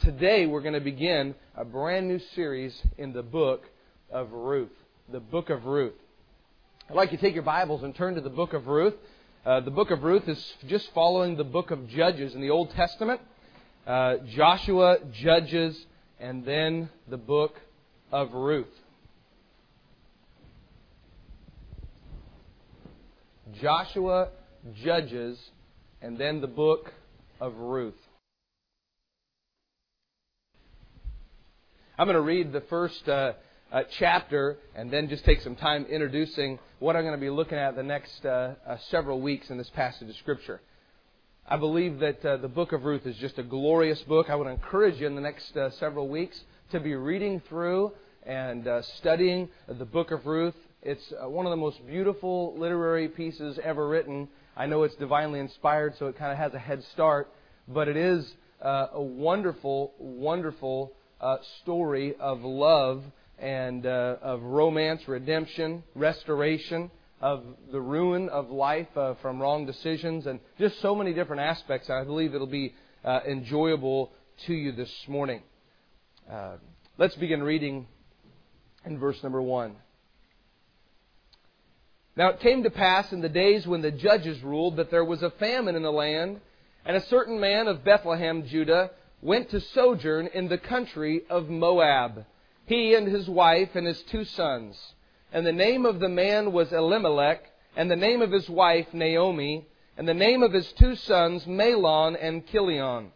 today we're going to begin a brand new series in the book of Ruth. The book of Ruth. I'd like you to take your Bibles and turn to the book of Ruth. The book of Ruth is just following the book of Judges in the Old Testament. Joshua, Judges, and then the book of Ruth. Joshua, Judges, and then the book of Ruth. I'm going to read the first chapter and then just take some time introducing what I'm going to be looking at the next several weeks in this passage of Scripture. I believe that the book of Ruth is just a glorious book. I would encourage you in the next several weeks to be reading through and studying the book of Ruth. It's one of the most beautiful literary pieces ever written. I know it's divinely inspired, so it kind of has a head start, but it is a wonderful, wonderful story of love and of romance, redemption, restoration, of the ruin of life from wrong decisions, and just so many different aspects. I believe it'll be enjoyable to you this morning. Let's begin reading in verse number 1. Now it came to pass in the days when the judges ruled that there was a famine in the land, and a certain man of Bethlehem, Judah, went to sojourn in the country of Moab, he and his wife and his 2 sons. And the name of the man was Elimelech, and the name of his wife Naomi, and the name of his 2 sons Mahlon and Chilion.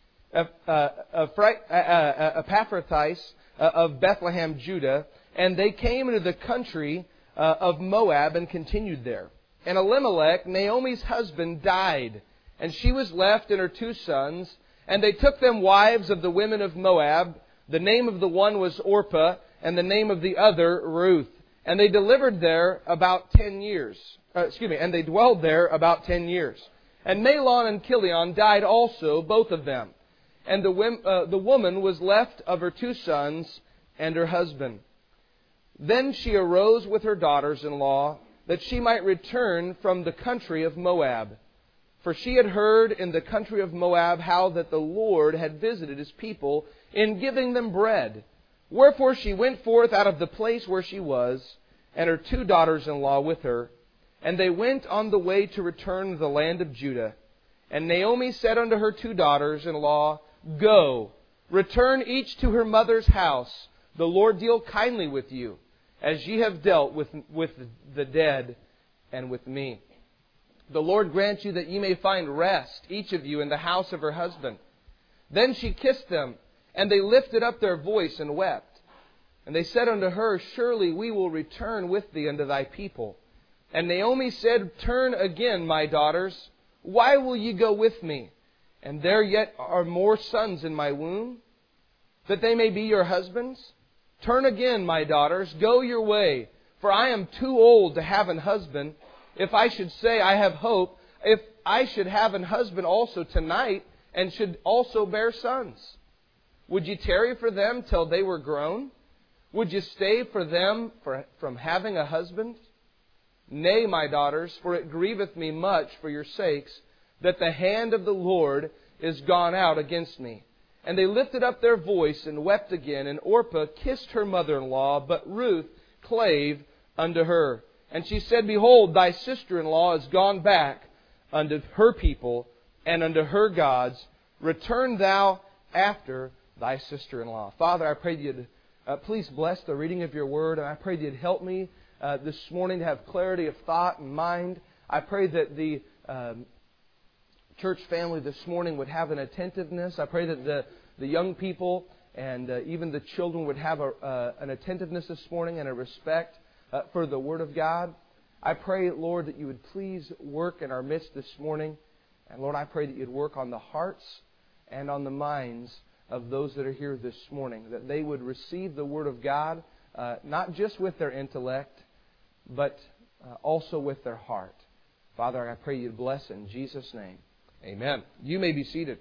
Epaphrathis of Bethlehem, Judah, and they came into the country of Moab and continued there. And Elimelech, Naomi's husband, died, and she was left and her 2 sons, and they took them wives of the women of Moab. The name of the one was Orpah, and the name of the other Ruth. And they delivered there about 10 years. And they dwelled there about 10 years. And Mahlon and Chilion died also, both of them. And the woman was left of her 2 sons and her husband. Then she arose with her daughters-in-law, that she might return from the country of Moab. For she had heard in the country of Moab how that the Lord had visited His people in giving them bread. Wherefore she went forth out of the place where she was, and her 2 daughters-in-law with her. And they went on the way to return to the land of Judah. And Naomi said unto her 2 daughters-in-law, Go, return each to her mother's house. The Lord deal kindly with you, as ye have dealt with the dead and with me. The Lord grant you that ye may find rest, each of you, in the house of her husband. Then she kissed them, and they lifted up their voice and wept. And they said unto her, Surely we will return with thee unto thy people. And Naomi said, Turn again, my daughters. Why will ye go with me? And there yet are more sons in my womb, that they may be your husbands. Turn again, my daughters, go your way, for I am too old to have an husband. If I should say I have hope, if I should have an husband also tonight, and should also bear sons. Would ye tarry for them till they were grown? Would ye stay for them from having a husband? Nay, my daughters, for it grieveth me much for your sakes, that the hand of the Lord is gone out against me. And they lifted up their voice and wept again, and Orpah kissed her mother-in-law, but Ruth clave unto her. And she said, Behold, thy sister-in-law is gone back unto her people and unto her gods. Return thou after thy sister-in-law. Father, I pray that you'd please bless the reading of your word, and I pray that you'd help me this morning to have clarity of thought and mind. I pray that the church family this morning would have an attentiveness. I pray that the young people and even the children would have an attentiveness this morning and a respect for the Word of God. I pray, Lord, that you would please work in our midst this morning. And Lord, I pray that you'd work on the hearts and on the minds of those that are here this morning, that they would receive the Word of God, not just with their intellect, but also with their heart. Father, I pray you'd bless in Jesus' name. Amen. You may be seated.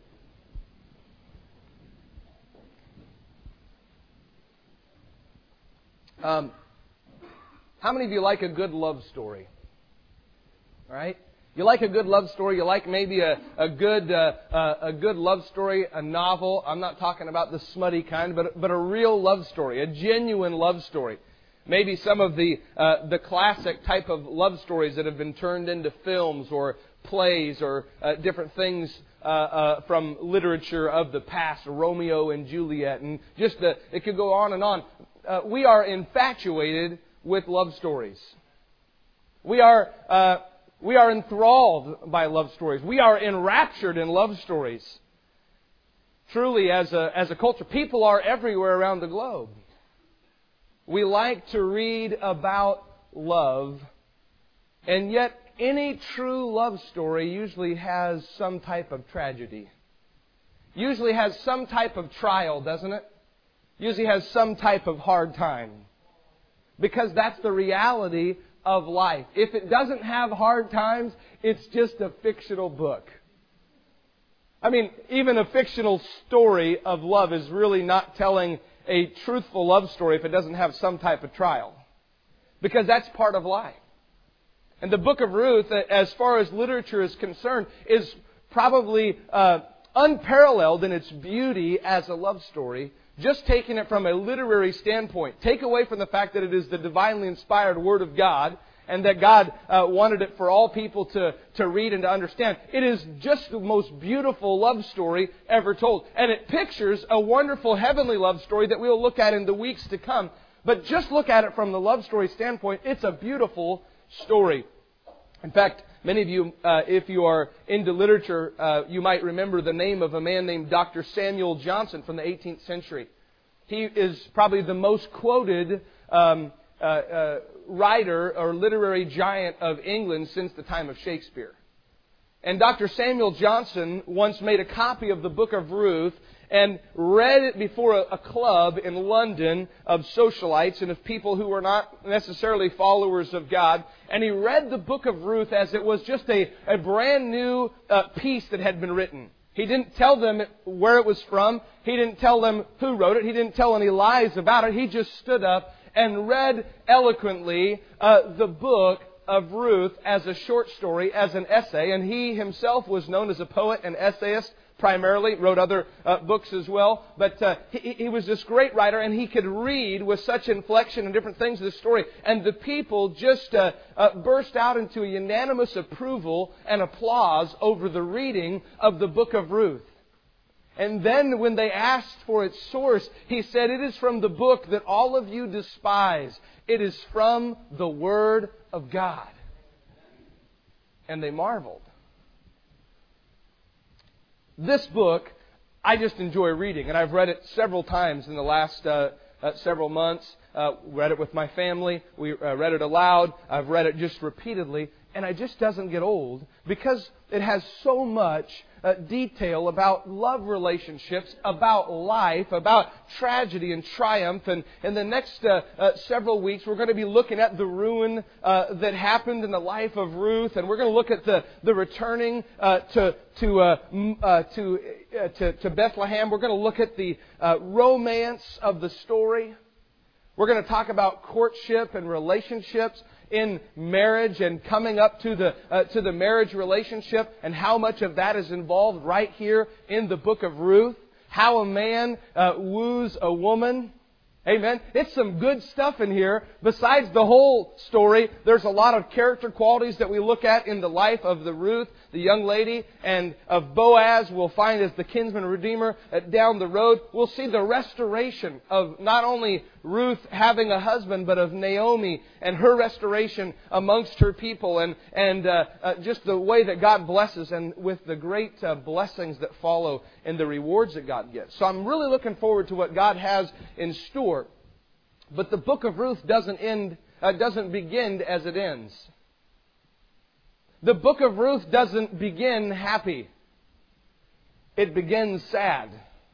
How many of you like a good love story? All right? You like a good love story? You like maybe a good love story, a novel? I'm not talking about the smutty kind, but a real love story, a genuine love story. Maybe some of the classic type of love stories that have been turned into films or plays or different things from literature of the past, Romeo and Juliet, and just it could go on and on. We are infatuated with love stories. We are enthralled by love stories. We are enraptured in love stories. Truly, as a culture, people are everywhere around the globe. We like to read about love, and yet any true love story usually has some type of tragedy. Usually has some type of trial, doesn't it? Usually has some type of hard time. Because that's the reality of life. If it doesn't have hard times, it's just a fictional book. I mean, even a fictional story of love is really not telling a truthful love story if it doesn't have some type of trial. Because that's part of life. And the book of Ruth, as far as literature is concerned, is probably unparalleled in its beauty as a love story. Just taking it from a literary standpoint. Take away from the fact that it is the divinely inspired Word of God and that God wanted it for all people to read and to understand. It is just the most beautiful love story ever told. And it pictures a wonderful heavenly love story that we'll look at in the weeks to come. But just look at it from the love story standpoint. It's a beautiful story. In fact, many of you, if you are into literature, you might remember the name of a man named Dr. Samuel Johnson from the 18th century. He is probably the most quoted writer or literary giant of England since the time of Shakespeare. And Dr. Samuel Johnson once made a copy of the book of Ruth and read it before a club in London of socialites and of people who were not necessarily followers of God. And he read the book of Ruth as it was just a brand new piece that had been written. He didn't tell them where it was from. He didn't tell them who wrote it. He didn't tell any lies about it. He just stood up and read eloquently the book of Ruth as a short story, as an essay. And he himself was known as a poet and essayist primarily, wrote other books as well. But he was this great writer, and he could read with such inflection and different things of the story. And the people just burst out into a unanimous approval and applause over the reading of the book of Ruth. And then when they asked for its source, he said, "It is from the book that all of you despise. It is from the Word of God." And they marveled. This book, I just enjoy reading, and I've read it several times in the last several months. Read it with my family. We read it aloud. I've read it just repeatedly, and it just doesn't get old because it has so much detail about love relationships, about life, about tragedy and triumph. And in the next several weeks, we're going to be looking at the ruin that happened in the life of Ruth, and we're going to look at the returning to Bethlehem. We're going to look at the romance of the story. We're going to talk about courtship and relationships in marriage and coming up to the marriage relationship and how much of that is involved right here in the book of Ruth. How a man woos a woman. Amen. It's some good stuff in here. Besides the whole story, there's a lot of character qualities that we look at in the life of the Ruth, the young lady, and of Boaz. We'll find as the kinsman redeemer down the road. We'll see the restoration of not only Ruth having a husband, but of Naomi and her restoration amongst her people, and just the way that God blesses, and with the great blessings that follow and the rewards that God gives. So I'm really looking forward to what God has in store. But the book of Ruth doesn't begin as it ends. The book of Ruth doesn't begin happy. It begins sad.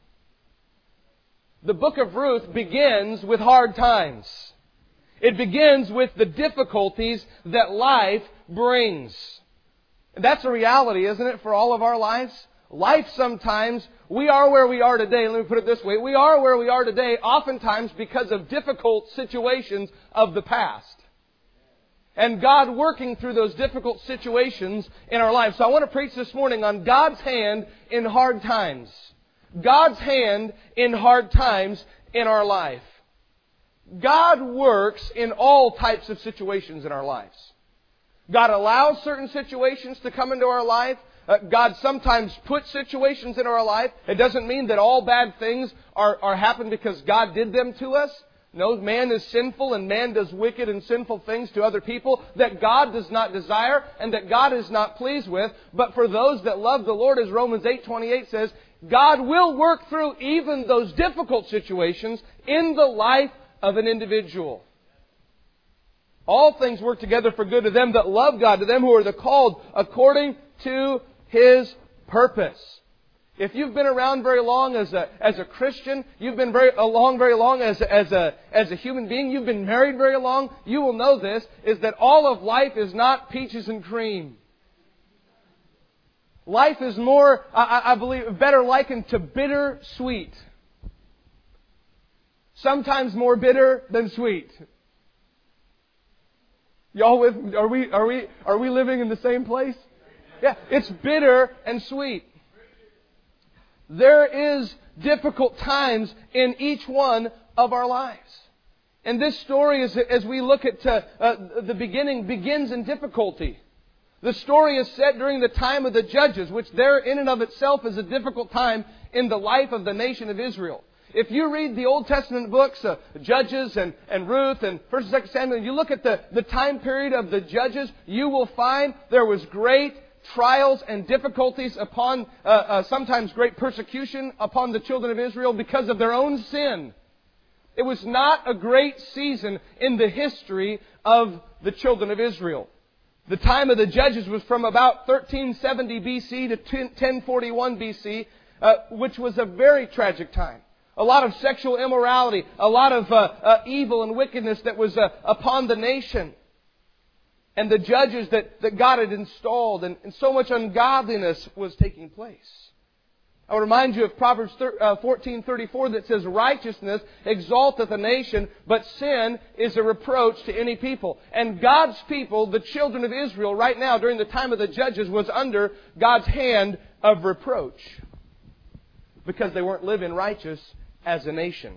The book of Ruth begins with hard times. It begins with the difficulties that life brings. And that's a reality, isn't it, for all of our lives? Life sometimes, we are where we are today. Let me put it this way. We are where we are today oftentimes because of difficult situations of the past. And God working through those difficult situations in our lives. So I want to preach this morning on God's hand in hard times. God's hand in hard times in our life. God works in all types of situations in our lives. God allows certain situations to come into our life. God sometimes puts situations in our life. It doesn't mean that all bad things are happening because God did them to us. No, man is sinful and man does wicked and sinful things to other people that God does not desire and that God is not pleased with. But for those that love the Lord, as Romans 8:28 says, God will work through even those difficult situations in the life of an individual. All things work together for good to them that love God, to them who are the called according to His purpose. If you've been around very long as a Christian, you've been very long as a human being, you've been married very long, you will know this, is that all of life is not peaches and cream. Life is more, I believe, better likened to bitter sweet. Sometimes more bitter than sweet. Y'all with? Are we living in the same place? Yeah, it's bitter and sweet. There is difficult times in each one of our lives. And this story, as we look at the beginning, begins in difficulty. The story is set during the time of the Judges, which there in and of itself is a difficult time in the life of the nation of Israel. If you read the Old Testament books, Judges and Ruth and 1st and 2nd Samuel, and you look at the time period of the Judges, you will find there was great trials and difficulties upon, sometimes great persecution upon the children of Israel because of their own sin. It was not a great season in the history of the children of Israel. The time of the Judges was from about 1370 BC to 1041 BC, which was a very tragic time. A lot of sexual immorality, a lot of evil and wickedness that was upon the nation. And the judges that God had installed, and so much ungodliness was taking place. I will remind you of Proverbs 14:34 that says, "Righteousness exalteth a nation, but sin is a reproach to any people." And God's people, the children of Israel, right now during the time of the Judges, was under God's hand of reproach because they weren't living righteous as a nation.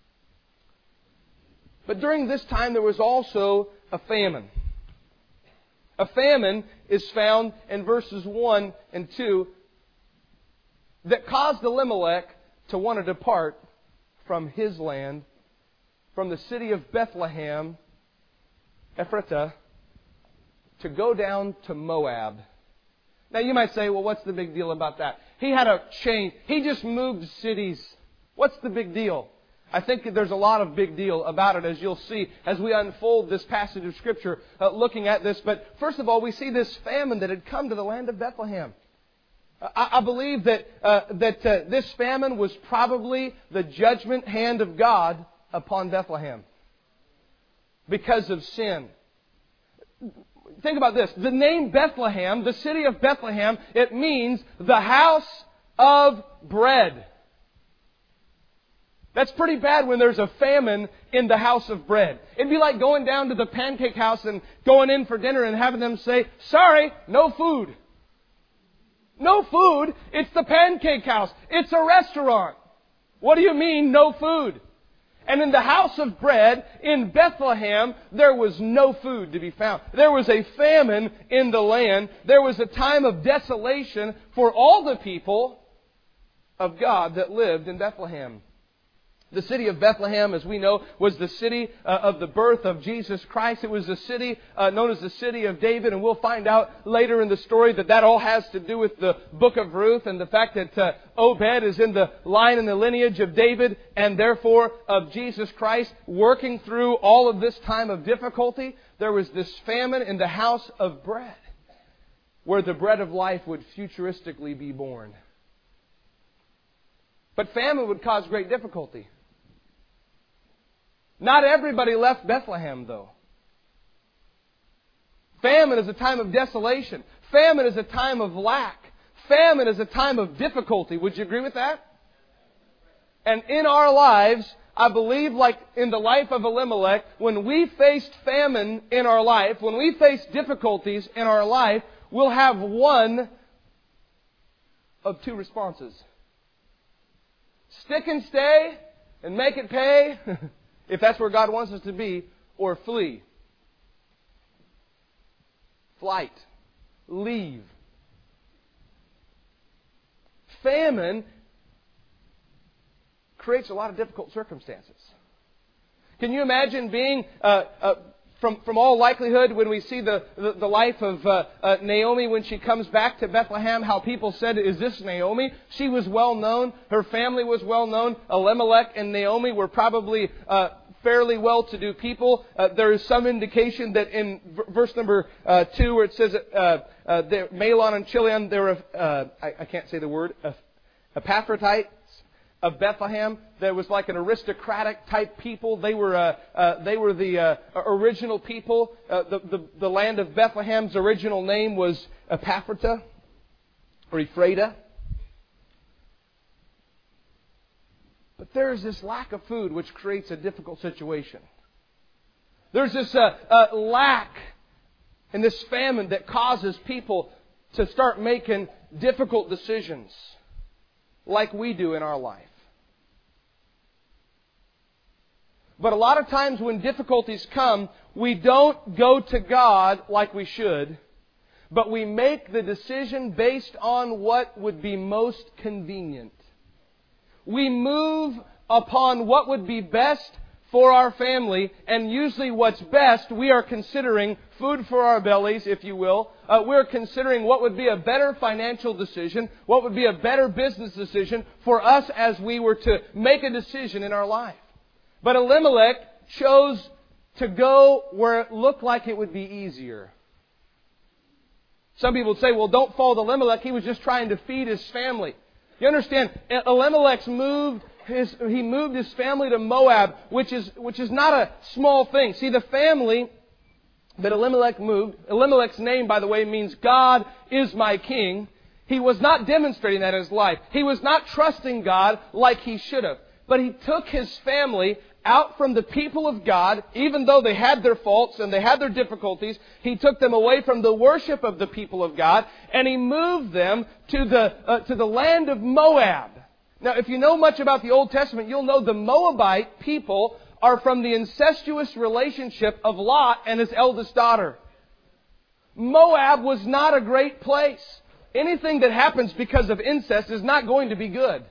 But during this time there was also a famine. A famine is found in verses 1 and 2 that caused Elimelech to want to depart from his land, from the city of Bethlehem, Ephratah, to go down to Moab. Now you might say, well, what's the big deal about that? He had a change. He just moved cities. What's the big deal? I think there's a lot of big deal about it, as you'll see as we unfold this passage of Scripture looking at this. But first of all, we see this famine that had come to the land of Bethlehem. I believe that this famine was probably the judgment hand of God upon Bethlehem because of sin. Think about this. The name Bethlehem, the city of Bethlehem, it means the house of bread. That's pretty bad when there's a famine in the house of bread. It'd be like going down to the pancake house and going in for dinner and having them say, "Sorry, no food." No food? It's the pancake house. It's a restaurant. What do you mean, no food? And in the house of bread in Bethlehem, there was no food to be found. There was a famine in the land. There was a time of desolation for all the people of God that lived in Bethlehem. The city of Bethlehem, as we know, was the city of the birth of Jesus Christ. It was the city known as the city of David. And we'll find out later in the story that all has to do with the book of Ruth and the fact that Obed is in the line and the lineage of David and therefore of Jesus Christ. Working through all of this time of difficulty, there was this famine in the house of bread where the bread of life would futuristically be born. But famine would cause great difficulty. Not everybody left Bethlehem, though. Famine is a time of desolation. Famine is a time of lack. Famine is a time of difficulty. Would you agree with that? And in our lives, I believe, like in the life of Elimelech, when we faced famine in our life, when we face difficulties in our life, we'll have one of two responses. Stick and stay and make it pay, if that's where God wants us to be, or flee. Flight. Leave. Famine creates a lot of difficult circumstances. Can you imagine being, from all likelihood, when we see the life of Naomi when she comes back to Bethlehem, how people said, "Is this Naomi?" She was well known. Her family was well known. Elimelech and Naomi were probably fairly well-to-do people. There is some indication that in verse number 2, where it says Mahlon and Chilion, they were, I can't say the word, Epaphrodites of Bethlehem. There was like an aristocratic type people. They were the original people. The land of Bethlehem's original name was Epaphrata or Ephrata. But there is this lack of food which creates a difficult situation. There's this lack and this famine that causes people to start making difficult decisions like we do in our life. But a lot of times when difficulties come, we don't go to God like we should, but we make the decision based on what would be most convenient. We move upon what would be best for our family, and usually what's best, we are considering food for our bellies, if you will. We're considering what would be a better financial decision, what would be a better business decision for us as we were to make a decision in our life. But Elimelech chose to go where it looked like it would be easier. Some people would say, well, don't follow Elimelech. He was just trying to feed his family. You understand, Elimelech moved his family to Moab, which is not a small thing. See, the family that Elimelech moved, Elimelech's name, by the way, means God is my king. He was not demonstrating that in his life. He was not trusting God like he should have. But he took his family out from the people of God, even though they had their faults and they had their difficulties. He took them away from the worship of the people of God, and he moved them to the land of Moab. Now, if you know much about the Old Testament, you'll know the Moabite people are from the incestuous relationship of Lot and his eldest daughter. Moab was not a great place. Anything that happens because of incest is not going to be good.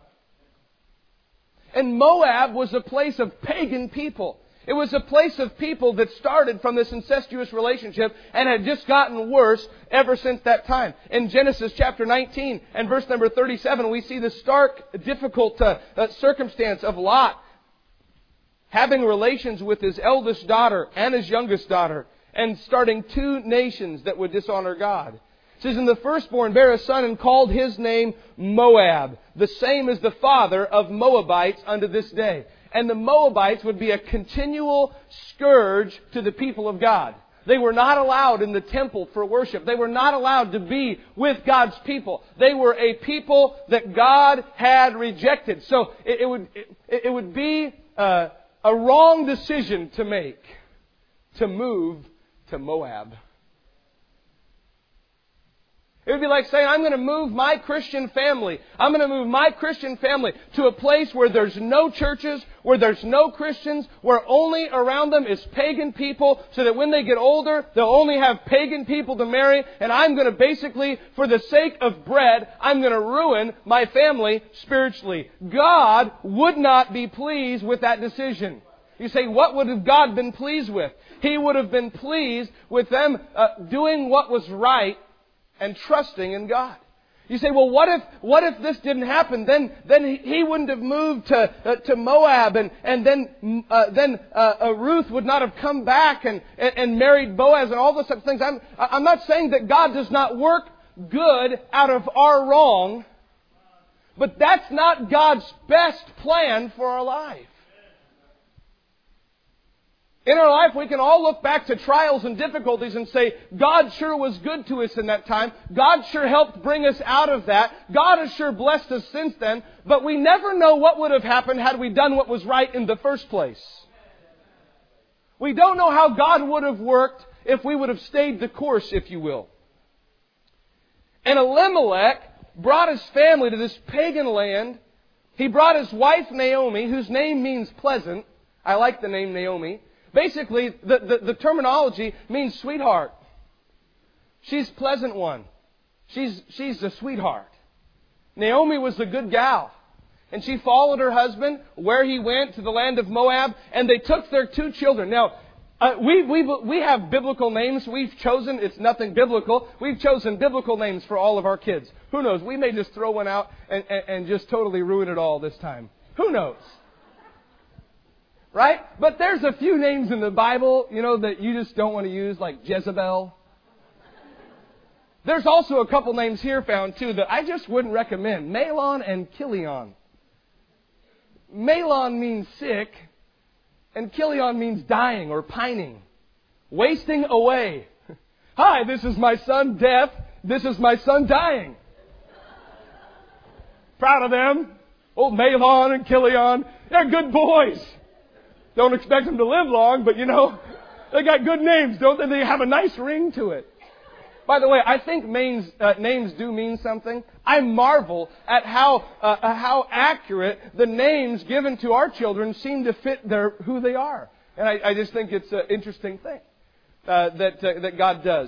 And Moab was a place of pagan people. It was a place of people that started from this incestuous relationship and had just gotten worse ever since that time. In Genesis chapter 19 and verse number 37, we see the stark, difficult circumstance of Lot having relations with his eldest daughter and his youngest daughter and starting two nations that would dishonor God. It says, and the firstborn bare a son and called his name Moab, the same as the father of Moabites unto this day. And the Moabites would be a continual scourge to the people of God. They were not allowed in the temple for worship. They were not allowed to be with God's people. They were a people that God had rejected. So it would be a wrong decision to make to move to Moab. It would be like saying, I'm going to move my Christian family. I'm going to move my Christian family to a place where there's no churches, where there's no Christians, where only around them is pagan people, so that when they get older, they'll only have pagan people to marry. And I'm going to basically, for the sake of bread, I'm going to ruin my family spiritually. God would not be pleased with that decision. You say, what would have God been pleased with? He would have been pleased with them doing what was right and trusting in God. You say, well, what if this didn't happen? Then he wouldn't have moved to Moab, and then Ruth would not have come back and married Boaz and all those types of things. I'm not saying that God does not work good out of our wrong, but that's not God's best plan for our life. In our life, we can all look back to trials and difficulties and say, God sure was good to us in that time. God sure helped bring us out of that. God has sure blessed us since then. But we never know what would have happened had we done what was right in the first place. We don't know how God would have worked if we would have stayed the course, if you will. And Elimelech brought his family to this pagan land. He brought his wife Naomi, whose name means pleasant. I like the name Naomi. Basically, the terminology means sweetheart. She's pleasant one. She's the sweetheart. Naomi was a good gal. And she followed her husband where he went to the land of Moab. And they took their 2 children. Now, we have biblical names we've chosen. It's nothing biblical. We've chosen biblical names for all of our kids. Who knows? We may just throw one out and just totally ruin it all this time. Who knows? Right? But there's a few names in the Bible, that you just don't want to use, like Jezebel. There's also a couple names here found, too, that I just wouldn't recommend. Mahlon and Chilion. Mahlon means sick, and Chilion means dying or pining. Wasting away. Hi, this is my son, death. This is my son, dying. Proud of them. Old Mahlon and Chilion. They're good boys. Don't expect them to live long, but they got good names, don't they? They have a nice ring to it. By the way, I think names do mean something. I marvel at how accurate the names given to our children seem to fit who they are. And I just think it's an interesting thing that God does.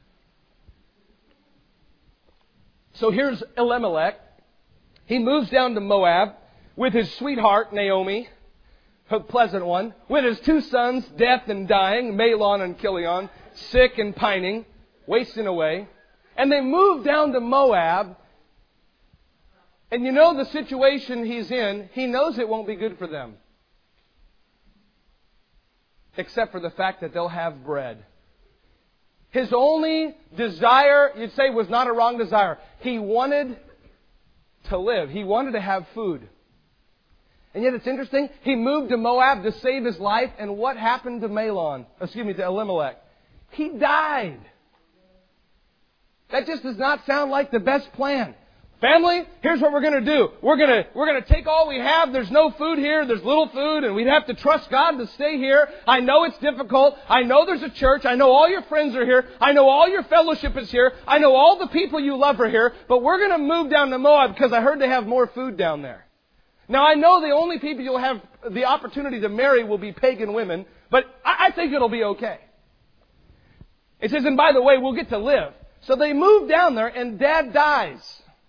So here's Elimelech. He moves down to Moab with his sweetheart, Naomi, a pleasant one, with his 2 sons, death and dying, Mahlon and Chilion, sick and pining, wasting away. And they move down to Moab. And the situation he's in, he knows it won't be good for them. Except for the fact that they'll have bread. His only desire, you'd say, was not a wrong desire. He wanted to live. He wanted to have food. And yet it's interesting. He moved to Moab to save his life. And what happened to Elimelech? He died. That just does not sound like the best plan. Family, here's what we're going to do. We're going to take all we have. There's no food here. There's little food. And we'd have to trust God to stay here. I know it's difficult. I know there's a church. I know all your friends are here. I know all your fellowship is here. I know all the people you love are here. But we're going to move down to Moab because I heard they have more food down there. Now, I know the only people you'll have the opportunity to marry will be pagan women, but I think it'll be okay. It says, and by the way, we'll get to live. So they move down there, and Dad dies.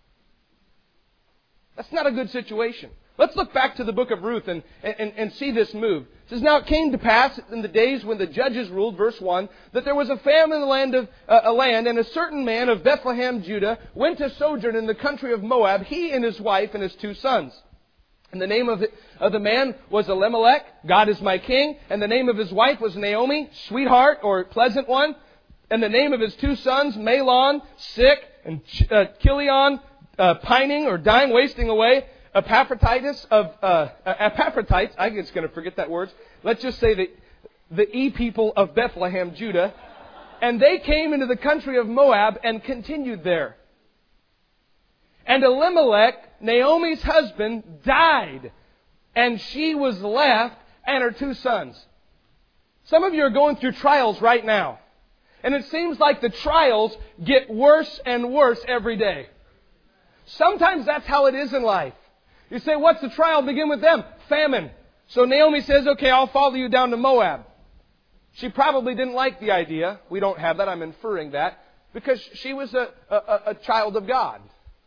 That's not a good situation. Let's look back to the book of Ruth and see this move. It says, now it came to pass in the days when the judges ruled, verse 1, that there was a famine in the land, and a certain man of Bethlehem, Judah, went to sojourn in the country of Moab, he and his wife and his 2 sons. And the name of the man was Elimelech, God is my king. And the name of his wife was Naomi, sweetheart or pleasant one. And the name of his 2 sons, Mahlon, sick, and Chilion, pining or dying, wasting away. Epaphroditus, I'm just going to forget that word. Let's just say the people of Bethlehem, Judah. And they came into the country of Moab and continued there. And Elimelech, Naomi's husband, died, and she was left and her 2 sons. Some of you are going through trials right now. And it seems like the trials get worse and worse every day. Sometimes that's how it is in life. You say, what's the trial? Begin with them. Famine. So Naomi says, okay, I'll follow you down to Moab. She probably didn't like the idea. We don't have that. I'm inferring that. Because she was a child of God.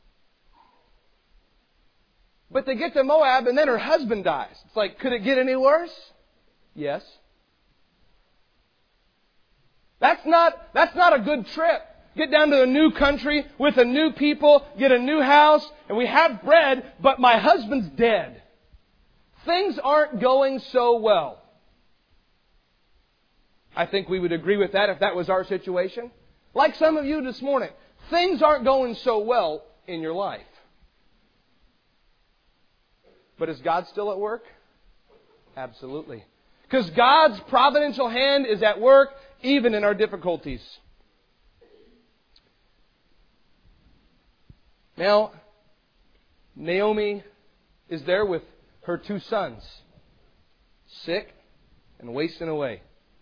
But they get to Moab and then her husband dies. It's like, could it get any worse? Yes. That's not a good trip. Get down to a new country with a new people, get a new house, and we have bread, but my husband's dead. Things aren't going so well. I think we would agree with that if that was our situation. Like some of you this morning, things aren't going so well in your life. But is God still at work? Absolutely. Because God's providential hand is at work even in our difficulties. Now, Naomi is there with her 2 sons, sick and wasting away.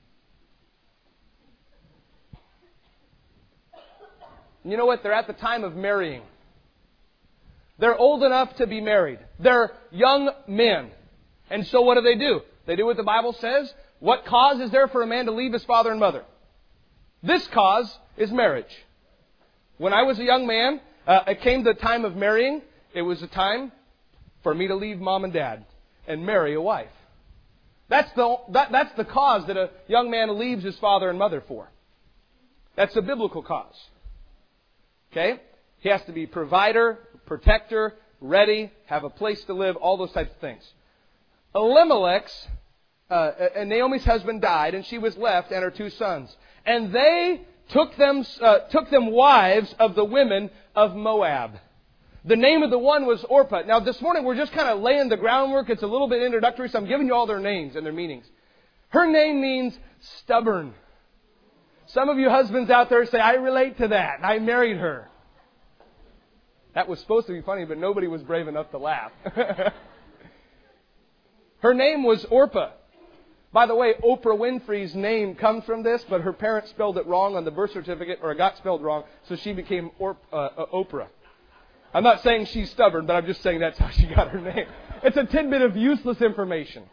You know what? They're at the time of marrying. They're old enough to be married. They're young men. And so what do? They do what the Bible says. What cause is there for a man to leave his father and mother? This cause is marriage. When I was a young man, it came the time of marrying. It was a time for me to leave mom and dad and marry a wife. That's the cause that a young man leaves his father and mother for. That's a biblical cause. Okay? He has to be provider, protector, ready, have a place to live, all those types of things. Elimelech's, and Naomi's husband died, and she was left and her 2 sons. And they took them wives of the women of Moab. The name of the one was Orpah. Now this morning we're just kind of laying the groundwork. It's a little bit introductory, so I'm giving you all their names and their meanings. Her name means stubborn. Some of you husbands out there say, I relate to that. I married her. That was supposed to be funny, but nobody was brave enough to laugh. Her name was Orpah. By the way, Oprah Winfrey's name comes from this, but her parents spelled it wrong on the birth certificate, or it got spelled wrong, so she became Oprah. I'm not saying she's stubborn, but I'm just saying that's how she got her name. It's a tidbit of useless information.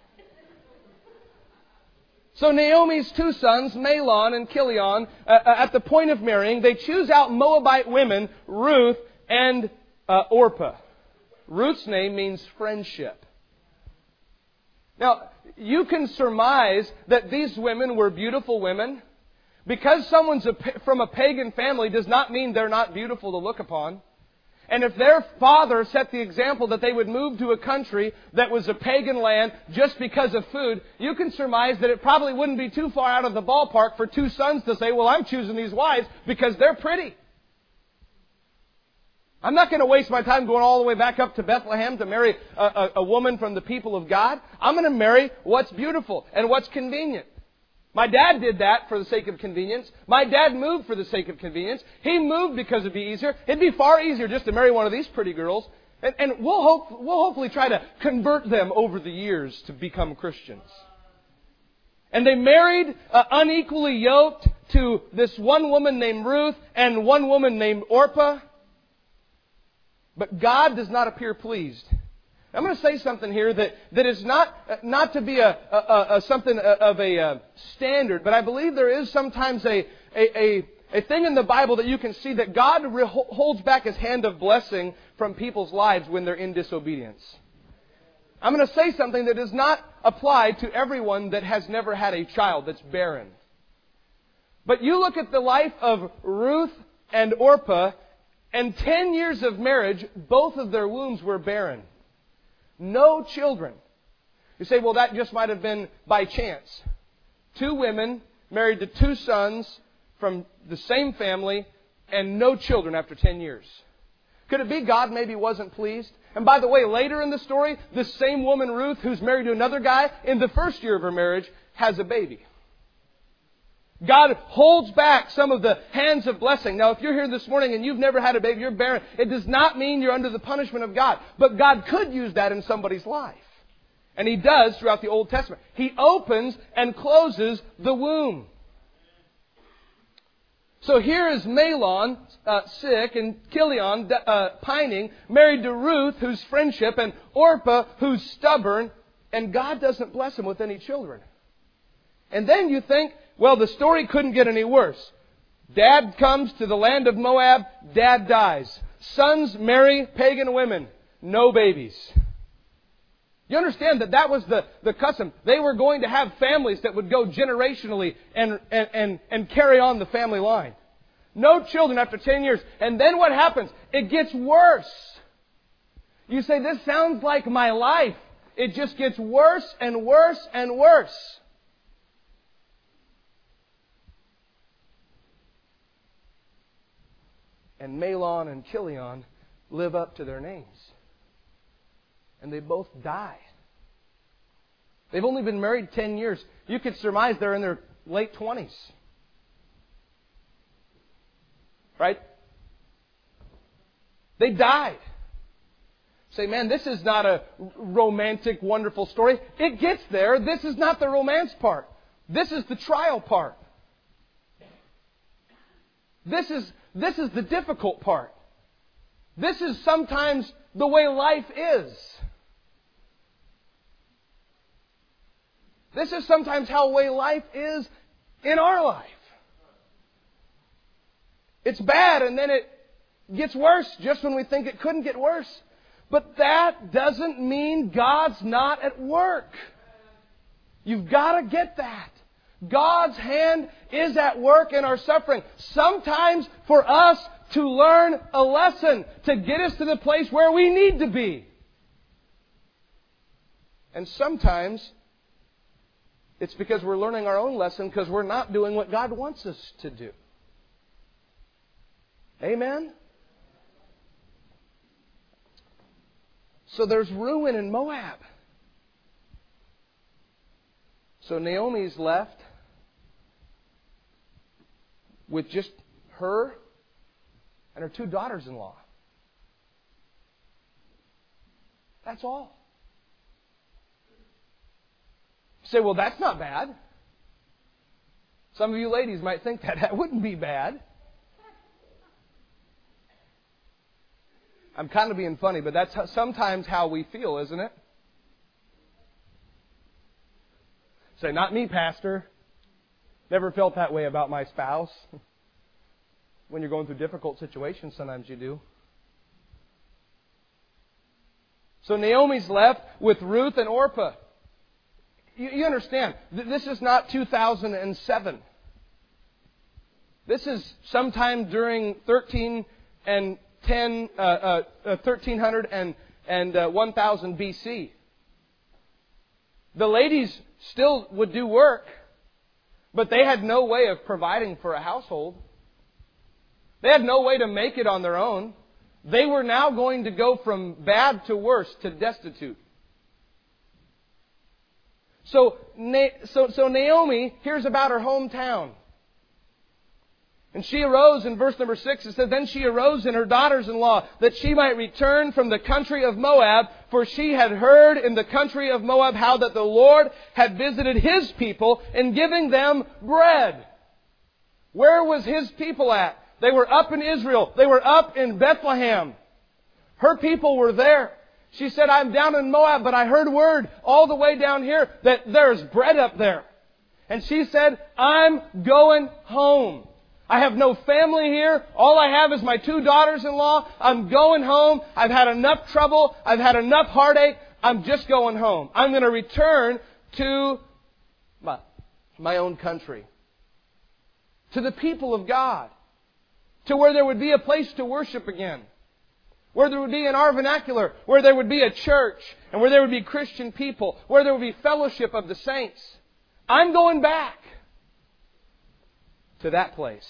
So Naomi's 2 sons, Mahlon and Chilion, at the point of marrying, they choose out Moabite women, Ruth and Orpah. Ruth's name means friendship. Now, you can surmise that these women were beautiful women. Because someone's from a pagan family does not mean they're not beautiful to look upon. And if their father set the example that they would move to a country that was a pagan land just because of food, you can surmise that it probably wouldn't be too far out of the ballpark for 2 sons to say, well, I'm choosing these wives because they're pretty. I'm not going to waste my time going all the way back up to Bethlehem to marry a woman from the people of God. I'm going to marry what's beautiful and what's convenient. My dad did that for the sake of convenience. My dad moved for the sake of convenience. He moved because it'd be easier. It'd be far easier just to marry one of these pretty girls. And we'll hopefully try to convert them over the years to become Christians. And they married unequally yoked to this one woman named Ruth and one woman named Orpah. But God does not appear pleased. I'm going to say something here that is not to be something of a standard, but I believe there is sometimes a thing in the Bible that you can see that God holds back His hand of blessing from people's lives when they're in disobedience. I'm going to say something that does not apply to everyone that has never had a child that's barren. But you look at the life of Ruth and Orpah, and 10 years of marriage, both of their wombs were barren. No children. You say, well, that just might have been by chance. 2 women married to 2 sons from the same family and no children after 10 years. Could it be God maybe wasn't pleased? And by the way, later in the story, this same woman, Ruth, who's married to another guy, in the first year of her marriage, has a baby. God holds back some of the hands of blessing. Now, if you're here this morning and you've never had a baby, you're barren, it does not mean you're under the punishment of God. But God could use that in somebody's life. And He does throughout the Old Testament. He opens and closes the womb. So here is Mahlon, sick, and Chilion, pining, married to Ruth, who's friendship, and Orpah, who's stubborn, and God doesn't bless him with any children. And then you think, well, the story couldn't get any worse. Dad comes to the land of Moab. Dad dies. Sons marry pagan women. No babies. You understand that was the custom. They were going to have families that would go generationally and carry on the family line. No children after 10 years. And then what happens? It gets worse. You say, this sounds like my life. It just gets worse and worse and worse. And Mahlon and Chilion live up to their names. And they both die. They've only been married 10 years. You could surmise they're in their late 20s. Right? They died. Say, man, this is not a romantic, wonderful story. It gets there. This is not the romance part. This is the trial part. This is the difficult part. This is sometimes the way life is. This is sometimes how the way life is in our life. It's bad and then it gets worse just when we think it couldn't get worse. But that doesn't mean God's not at work. You've got to get that. God's hand is at work in our suffering. Sometimes for us to learn a lesson, to get us to the place where we need to be. And sometimes it's because we're learning our own lesson because we're not doing what God wants us to do. Amen? So there's ruin in Moab. So Naomi's left with just her and her 2 daughters-in-law. That's all. You say, well, that's not bad. Some of you ladies might think that wouldn't be bad. I'm kind of being funny, but that's sometimes how we feel, isn't it? Say, not me, Pastor. Never felt that way about my spouse. When you're going through difficult situations, sometimes you do. So Naomi's left with Ruth and Orpah. You understand, this is not 2007. This is sometime during 1300 and 1000 BC. The ladies still would do work, but they had no way of providing for a household. They had no way to make it on their own. They were now going to go from bad to worse to destitute. So Naomi hears about her hometown. And she arose, in verse number 6, it said, then she arose and her daughters-in-law, that she might return from the country of Moab, for she had heard in the country of Moab how that the Lord had visited His people in giving them bread. Where was His people at? They were up in Israel. They were up in Bethlehem. Her people were there. She said, I'm down in Moab, but I heard word all the way down here that there's bread up there. And she said, I'm going home. I have no family here. All I have is my 2 daughters-in-law. I'm going home. I've had enough trouble. I've had enough heartache. I'm just going home. I'm going to return to my own country. To the people of God. To where there would be a place to worship again. Where there would be, in our vernacular, where there would be a church. And where there would be Christian people. Where there would be fellowship of the saints. I'm going back to that place.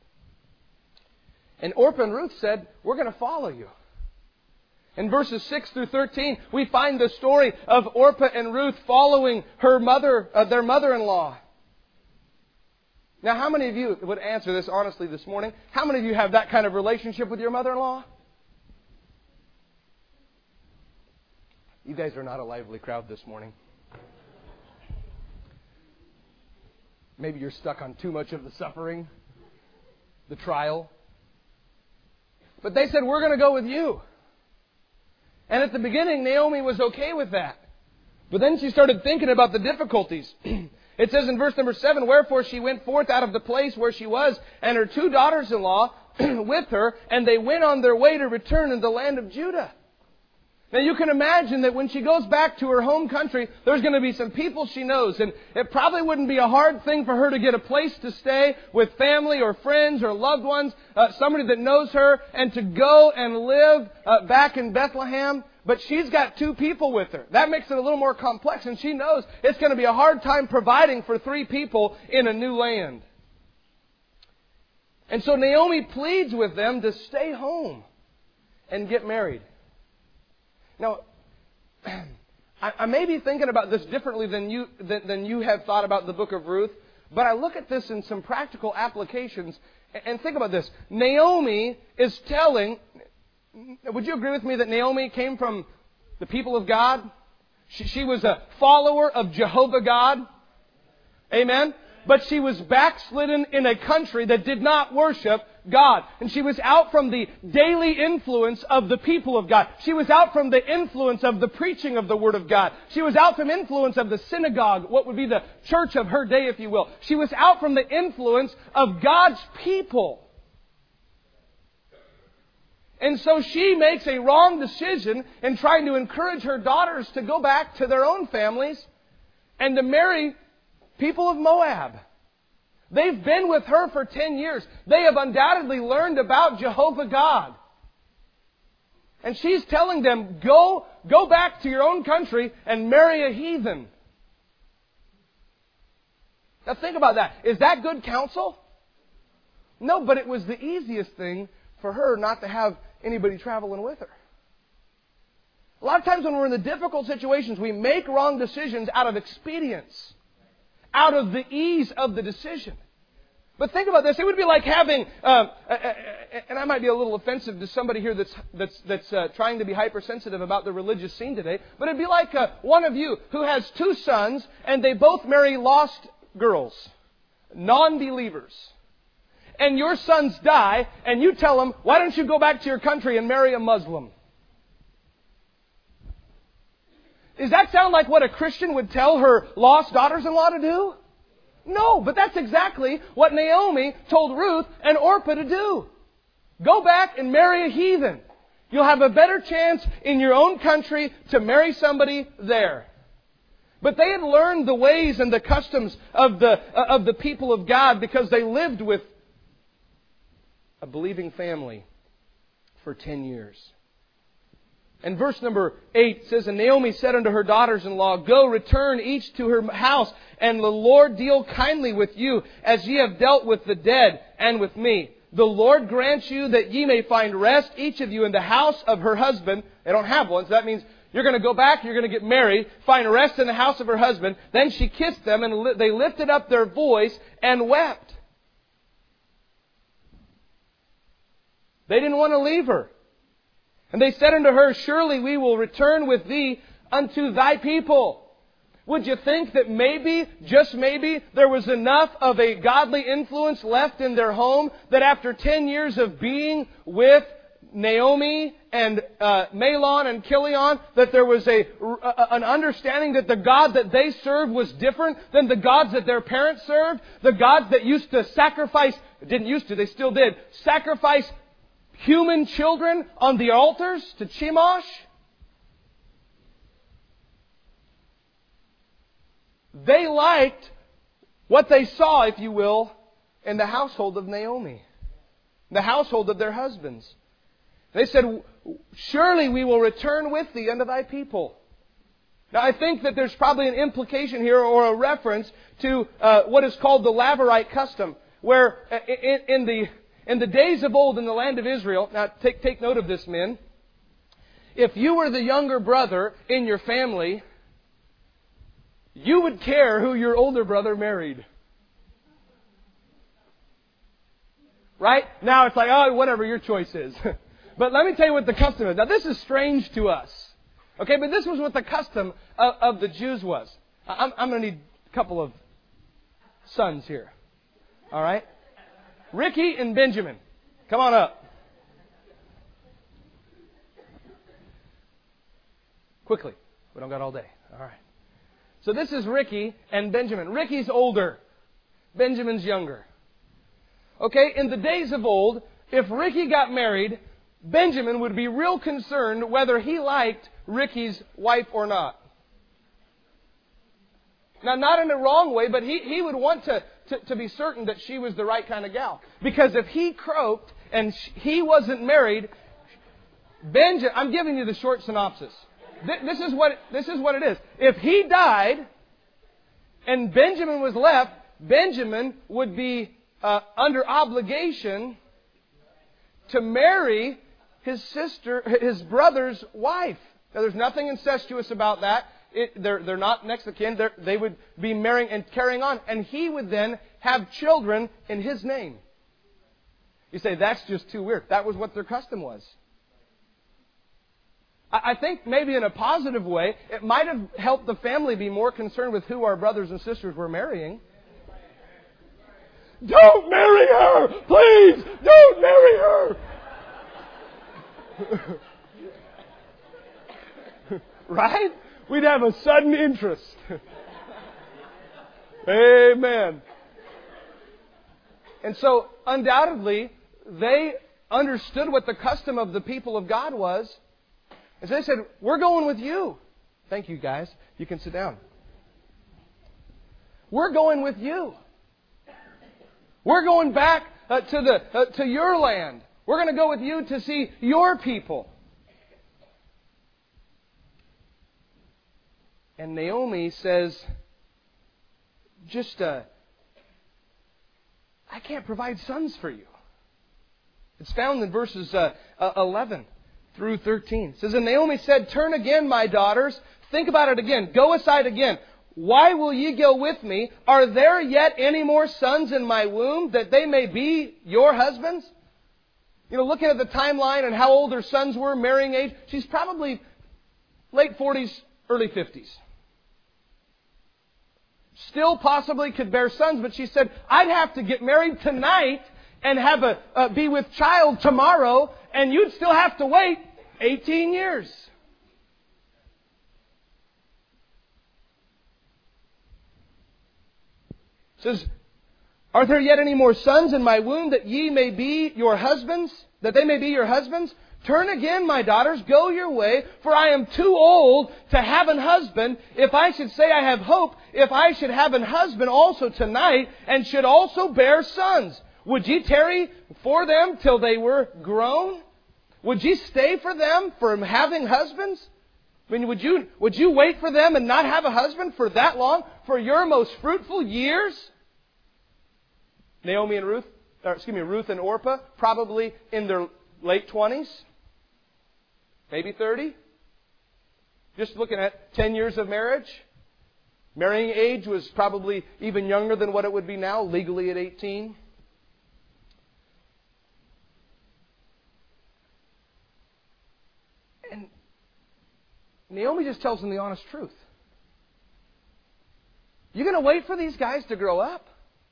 And Orpah and Ruth said, we're going to follow you. In verses 6 through 13, we find the story of Orpah and Ruth following their mother-in-law. Now, how many of you would answer this honestly this morning? How many of you have that kind of relationship with your mother-in-law? You guys are not a lively crowd this morning. Maybe you're stuck on too much of the suffering, the trial. But they said, we're going to go with you. And at the beginning, Naomi was okay with that. But then she started thinking about the difficulties. It says in verse number 7, wherefore she went forth out of the place where she was, and her 2 daughters-in-law with her, and they went on their way to return in the land of Judah. Now you can imagine that when she goes back to her home country, there's going to be some people she knows. And it probably wouldn't be a hard thing for her to get a place to stay with family or friends or loved ones, somebody that knows her, and to go and live back in Bethlehem. But she's got 2 people with her. That makes it a little more complex. And she knows it's going to be a hard time providing for 3 people in a new land. And so Naomi pleads with them to stay home and get married. Now, I may be thinking about this differently than you have thought about the book of Ruth, but I look at this in some practical applications and think about this. Naomi is telling, would you agree with me that Naomi came from the people of God? She was a follower of Jehovah God. Amen? But she was backslidden in a country that did not worship God. And she was out from the daily influence of the people of God. She was out from the influence of the preaching of the Word of God. She was out from influence of the synagogue, what would be the church of her day, if you will. She was out from the influence of God's people. And so she makes a wrong decision in trying to encourage her daughters to go back to their own families and to marry people of Moab. They've been with her for 10 years. They have undoubtedly learned about Jehovah God. And she's telling them, go back to your own country and marry a heathen. Now think about that. Is that good counsel? No, but it was the easiest thing for her not to have anybody traveling with her. A lot of times when we're in the difficult situations, we make wrong decisions out of expedience, out of the ease of the decision. But think about this. It would be like having, and I might be a little offensive to somebody here that's trying to be hypersensitive about the religious scene today, but it'd be like one of you who has two sons and they both marry lost girls, non-believers. And your sons die and you tell them, why don't you go back to your country and marry a Muslim? Does that sound like what a Christian would tell her lost daughters-in-law to do? No, but that's exactly what Naomi told Ruth and Orpah to do. Go back and marry a heathen. You'll have a better chance in your own country to marry somebody there. But they had learned the ways and the customs of the people of God because they lived with a believing family for 10 years. And verse number 8 says, And Naomi said unto her daughters-in-law, Go, return each to her house, and the Lord deal kindly with you, as ye have dealt with the dead and with me. The Lord grant you that ye may find rest, each of you, in the house of her husband. They don't have one, so that means you're going to go back, you're going to get married, find rest in the house of her husband. Then she kissed them, and they lifted up their voice and wept. They didn't want to leave her. And they said unto her, Surely we will return with thee unto thy people. Would you think that maybe, just maybe, there was enough of a godly influence left in their home that after 10 years of being with Naomi and Mahlon and Chilion, that there was an understanding that the God that they served was different than the gods that their parents served? The gods that used to sacrifice, didn't used to, they still did, sacrifice human children on the altars to Chemosh? They liked what they saw, if you will, in the household of Naomi, the household of their husbands. They said, Surely we will return with thee unto thy people. Now I think that there's probably an implication here or a reference to what is called the Laverite custom, where in the days of old in the land of Israel, now take note of this, men. If you were the younger brother in your family, you would care who your older brother married. Right? Now it's like, oh, whatever your choice is. But let me tell you what the custom is. Now this is strange to us. Okay, but this was what the custom of the Jews was. I'm going to need a couple of sons here. All right? Ricky and Benjamin, come on up. Quickly. We don't got all day. All right. So this is Ricky and Benjamin. Ricky's older. Benjamin's younger. Okay, in the days of old, if Ricky got married, Benjamin would be real concerned whether he liked Ricky's wife or not. Now, not in a wrong way, but he would want to be certain that she was the right kind of gal. Because if he croaked and he wasn't married, I'm giving you the short synopsis. This is what it is. If he died and Benjamin was left, Benjamin would be under obligation to marry his brother's wife. Now, there's nothing incestuous about that. they're not next of kin. They would be marrying and carrying on. And he would then have children in his name. You say, that's just too weird. That was what their custom was. I think maybe in a positive way, it might have helped the family be more concerned with who our brothers and sisters were marrying. Don't marry her! Please! Don't marry her! Right? We'd have a sudden interest. Amen. And so, undoubtedly, they understood what the custom of the people of God was. And so they said, we're going with you. Thank you, guys. You can sit down. We're going with you. We're going back to your land. We're going to go with you to see your people. And Naomi says, I can't provide sons for you. It's found in verses 11 through 13. It says, and Naomi said, turn again, my daughters. Think about it again. Go aside again. Why will ye go with me? Are there yet any more sons in my womb, that they may be your husbands? Looking at the timeline and how old her sons were, marrying age, she's probably late 40s, early 50s. Still possibly could bear sons, but she said, I'd have to get married tonight and have be with child tomorrow, and you'd still have to wait 18 years. It says, are there yet any more sons in my womb, that ye may be your husbands, that they may be your husbands? Turn again, my daughters, go your way, for I am too old to have an husband. If I should say I have hope, if I should have an husband also tonight, and should also bear sons, would ye tarry for them till they were grown? Would ye stay for them from having husbands? I mean, would you wait for them and not have a husband for that long? For your most fruitful years? Ruth and Orpah, probably in their late 20s. Maybe 30. Just looking at 10 years of marriage. Marrying age was probably even younger than what it would be now, legally at 18. And Naomi just tells them the honest truth. You're going to wait for these guys to grow up?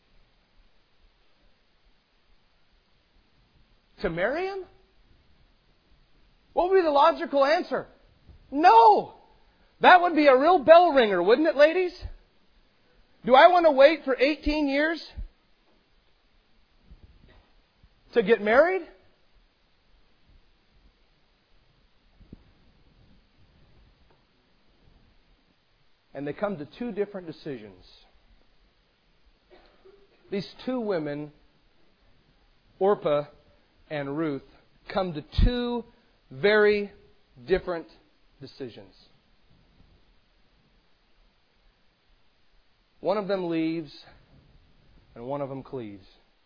To marry him? What would be the logical answer? No! That would be a real bell ringer, wouldn't it, ladies? Do I want to wait for 18 years to get married? And they come to two different decisions. These two women, Orpah and Ruth, come to two very different decisions. One of them leaves and one of them cleaves.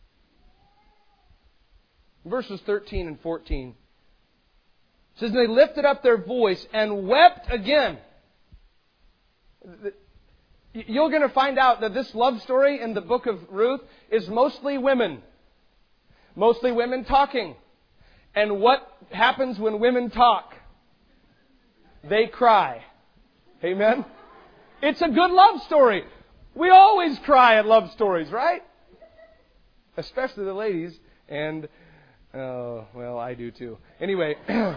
Verses 13 and 14 it says, they lifted up their voice and wept again. You're going to find out that this love story in the book of Ruth is mostly women. Mostly women talking. And what happens when women talk? They cry. Amen? It's a good love story. We always cry at love stories, right? Especially the ladies. And, well, I do too. Anyway.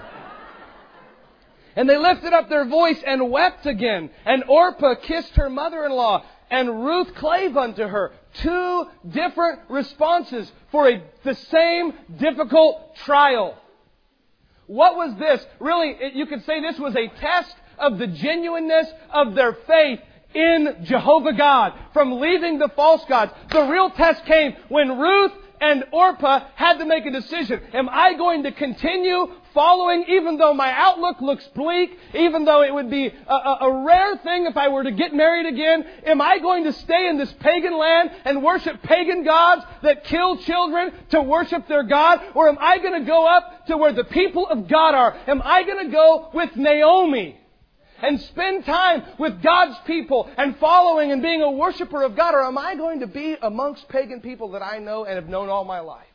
And they lifted up their voice and wept again. And Orpah kissed her mother-in-law. And Ruth clave unto her. Two different responses for the same difficult trial. What was this? Really, you could say this was a test of the genuineness of their faith in Jehovah God. From leaving the false gods. The real test came when Ruth and Orpah had to make a decision. Am I going to continue following, even though my outlook looks bleak, even though it would be a rare thing if I were to get married again? Am I going to stay in this pagan land and worship pagan gods that kill children to worship their God? Or am I going to go up to where the people of God are? Am I going to go with Naomi? and spend time with God's people and following and being a worshiper of God? Or am I going to be amongst pagan people that I know and have known all my life?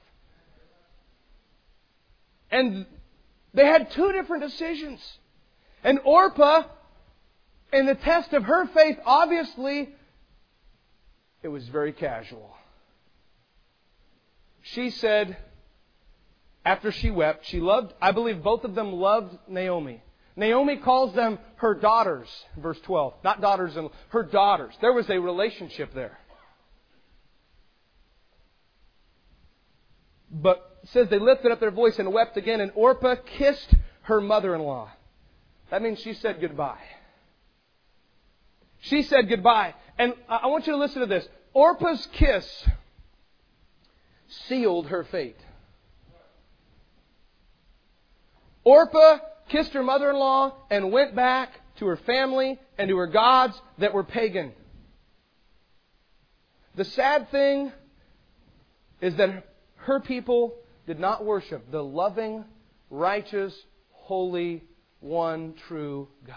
And they had two different decisions. And Orpah, in the test of her faith, obviously, it was very casual. She said, after she wept, I believe both of them loved Naomi. Naomi calls them her daughters, verse 12. Not daughters, her daughters. There was a relationship there. But it says they lifted up their voice and wept again, and Orpah kissed her mother-in-law. That means she said goodbye. She said goodbye. And I want you to listen to this. Orpah's kiss sealed her fate. Orpah kissed her mother-in-law and went back to her family and to her gods that were pagan. The sad thing is that her people did not worship the loving, righteous, holy, one true God.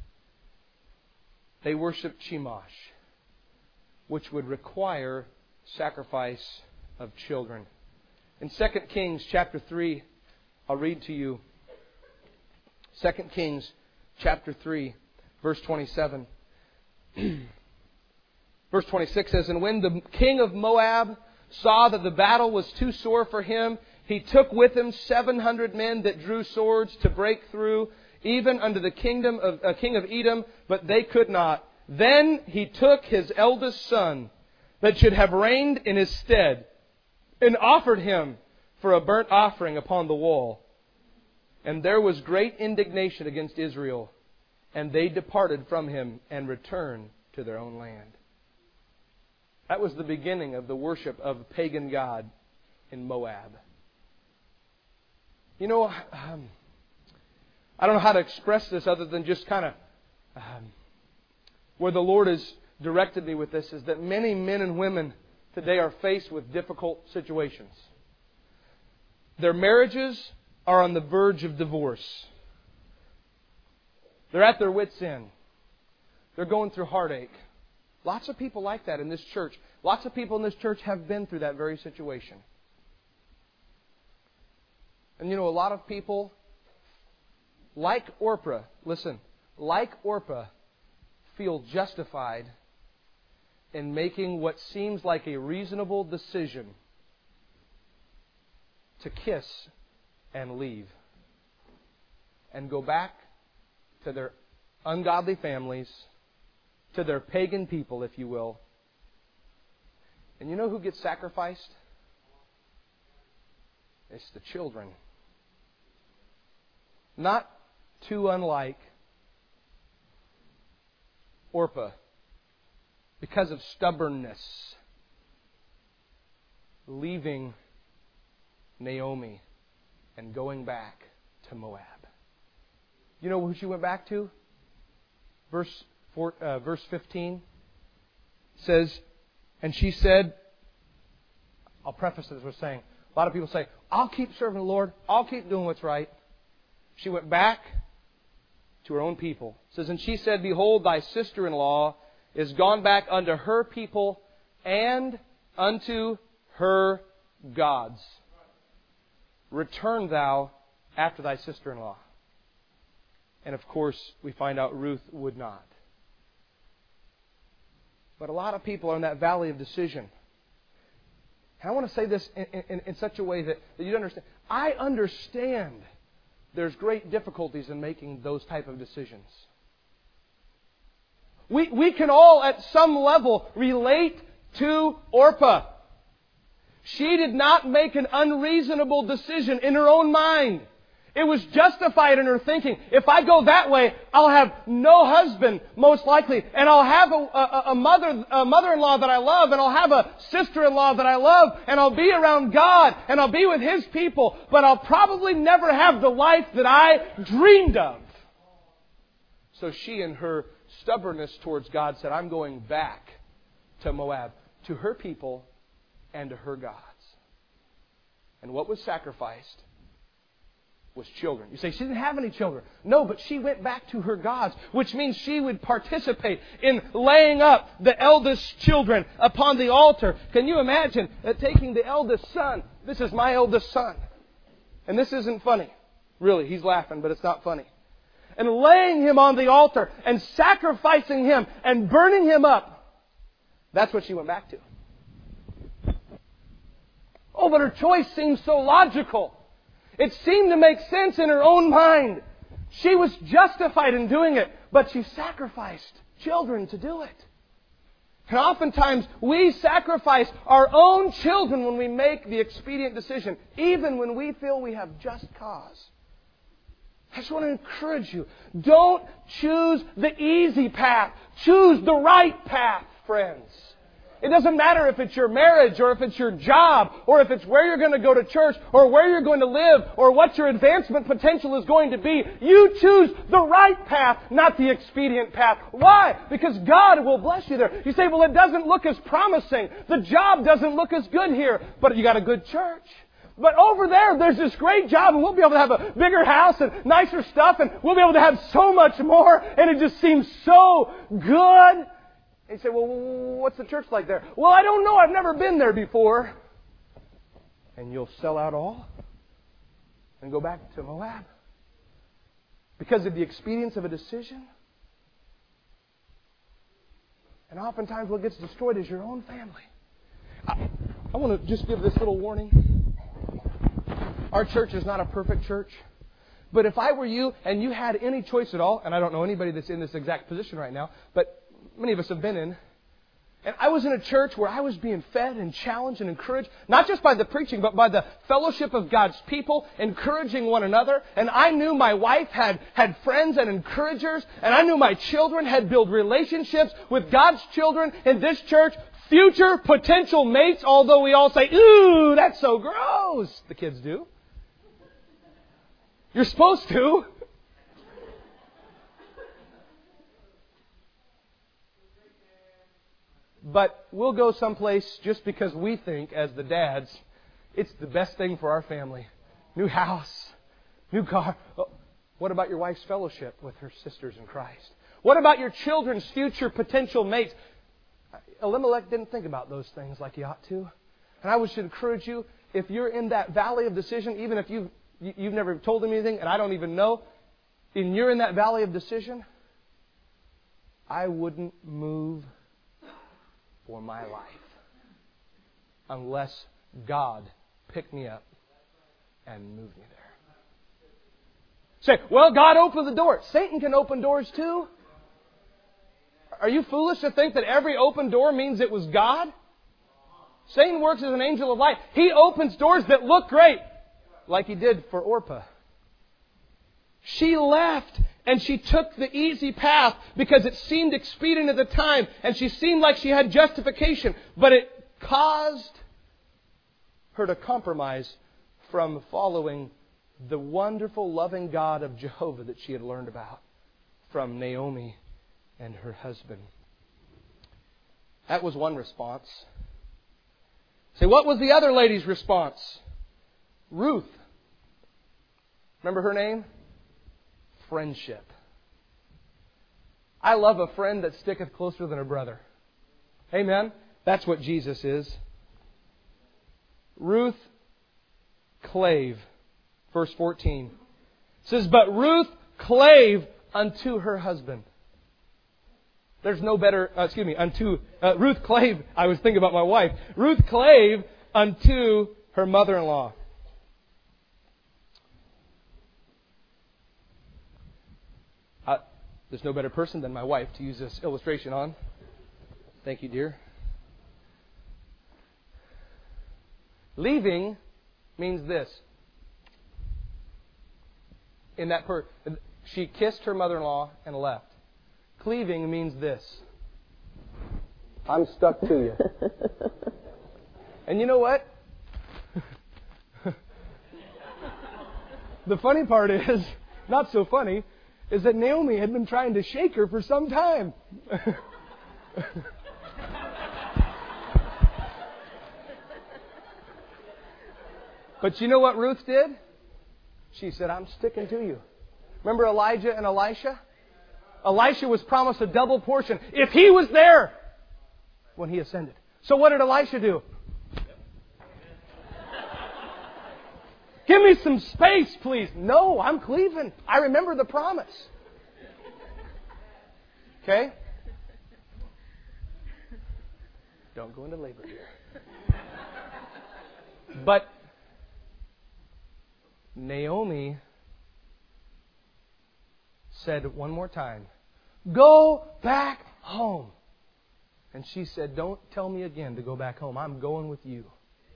They worshiped Chemosh, which would require sacrifice of children. In 2 Kings chapter 3, I'll read to you 2 Kings chapter 3, verse 27. Verse 26 says, "And when the king of Moab saw that the battle was too sore for him, he took with him 700 men that drew swords to break through, even unto the king of Edom, but they could not. Then he took his eldest son, that should have reigned in his stead, and offered him for a burnt offering upon the wall. And there was great indignation against Israel, and they departed from him and returned to their own land." That was the beginning of the worship of a pagan god in Moab. You know, I don't know how to express this other than just kind of where the Lord has directed me with this is that many men and women today are faced with difficult situations. Their marriages are on the verge of divorce. They're at their wits' end. They're going through heartache. Lots of people like that in this church. Lots of people in this church have been through that very situation. And you know, a lot of people, like Orpah, listen, like Orpah, feel justified in making what seems like a reasonable decision to kiss and leave and go back to their ungodly families, to their pagan people, if you will. And you know who gets sacrificed? It's the children. Not too unlike Orpah, because of stubbornness, leaving Naomi and going back to Moab. You know who she went back to? Verse 15 says, "And she said," I'll preface this with saying, a lot of people say, "I'll keep serving the Lord. I'll keep doing what's right." She went back to her own people. It says, "And she said, Behold, thy sister-in-law is gone back unto her people and unto her gods. Return thou after thy sister-in-law." And of course, we find out Ruth would not. But a lot of people are in that valley of decision. And I want to say this in such a way that you understand. I understand there's great difficulties in making those type of decisions. We can all at some level relate to Orpah. She did not make an unreasonable decision in her own mind. It was justified in her thinking. If I go that way, I'll have no husband, most likely. And I'll have a mother-in-law that I love. And I'll have a sister-in-law that I love. And I'll be around God. And I'll be with His people. But I'll probably never have the life that I dreamed of. So she, in her stubbornness towards God, said, I'm going back to Moab, to her people and to her gods. And what was sacrificed was children. You say, she didn't have any children. No, but she went back to her gods, which means she would participate in laying up the eldest children upon the altar. Can you imagine taking the eldest son? This is my eldest son. And this isn't funny. Really, he's laughing, but it's not funny. And laying him on the altar and sacrificing him and burning him up. That's what she went back to. Oh, but her choice seemed so logical. It seemed to make sense in her own mind. She was justified in doing it, but she sacrificed children to do it. And oftentimes we sacrifice our own children when we make the expedient decision, even when we feel we have just cause. I just want to encourage you. Don't choose the easy path. Choose the right path, friends. It doesn't matter if it's your marriage or if it's your job or if it's where you're going to go to church or where you're going to live or what your advancement potential is going to be. You choose the right path, not the expedient path. Why? Because God will bless you there. You say, well, it doesn't look as promising. The job doesn't look as good here, but you got a good church. But over there's this great job and we'll be able to have a bigger house and nicer stuff and we'll be able to have so much more and it just seems so good. And you say, well, what's the church like there? Well, I don't know. I've never been there before. And you'll sell out all and go back to Moab. Because of the expedience of a decision. And oftentimes what gets destroyed is your own family. I want to just give this little warning. Our church is not a perfect church. But if I were you and you had any choice at all, and I don't know anybody that's in this exact position right now, but many of us have been in. And I was in a church where I was being fed and challenged and encouraged, not just by the preaching, but by the fellowship of God's people, encouraging one another. And I knew my wife had friends and encouragers, and I knew my children had built relationships with God's children in this church, future potential mates, although we all say, ooh, that's so gross. The kids do. You're supposed to. But we'll go someplace just because we think, as the dads, it's the best thing for our family. New house, new car. Oh, what about your wife's fellowship with her sisters in Christ? What about your children's future potential mates? Elimelech didn't think about those things like he ought to. And I should encourage you, if you're in that valley of decision, even if you've never told him anything and I don't even know, and you're in that valley of decision, I wouldn't move for my life unless God picked me up and moved me there. Say, well, God opened the door. Satan can open doors too. Are you foolish to think that every open door means it was God? Satan works as an angel of light. He opens doors that look great, like he did for Orpah. She left and she took the easy path because it seemed expedient at the time and she seemed like she had justification. But it caused her to compromise from following the wonderful, loving God of Jehovah that she had learned about from Naomi and her husband. That was one response. Say, what was the other lady's response? Ruth. Remember her name? Friendship. I love a friend that sticketh closer than a brother. Amen? That's what Jesus is. Ruth clave. Verse 14. It says, but Ruth clave unto her husband. There's no better, Ruth clave, I was thinking about my wife. Ruth clave unto her mother-in-law. There's no better person than my wife to use this illustration on. Thank you, dear. Leaving means this. She kissed her mother-in-law and left. Cleaving means this. I'm stuck to you. And you know what? The funny part is, not so funny, is that Naomi had been trying to shake her for some time. But you know what Ruth did? She said, I'm sticking to you. Remember Elijah and Elisha? Elisha was promised a double portion if he was there when he ascended. So what did Elisha do? Give me some space, please. No, I'm cleaving. I remember the promise. Okay? Don't go into labor here. But Naomi said one more time, go back home. And she said, don't tell me again to go back home. I'm going with you.